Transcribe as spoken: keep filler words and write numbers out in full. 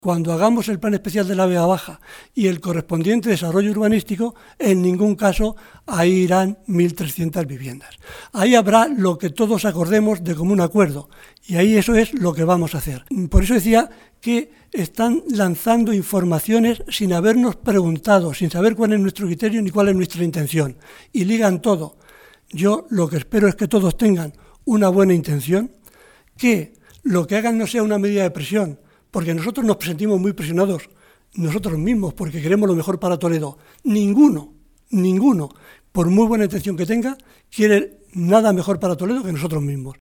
Cuando hagamos el plan especial de la Vega Baja y el correspondiente desarrollo urbanístico, en ningún caso ahí irán mil trescientas viviendas. Ahí habrá lo que todos acordemos de común acuerdo y ahí eso es lo que vamos a hacer. Por eso decía que están lanzando informaciones sin habernos preguntado, sin saber cuál es nuestro criterio ni cuál es nuestra intención y ligan todo. Yo lo que espero es que todos tengan una buena intención, que lo que hagan no sea una medida de presión, porque nosotros nos sentimos muy presionados nosotros mismos porque queremos lo mejor para Toledo. Ninguno, ninguno, por muy buena intención que tenga, quiere nada mejor para Toledo que nosotros mismos.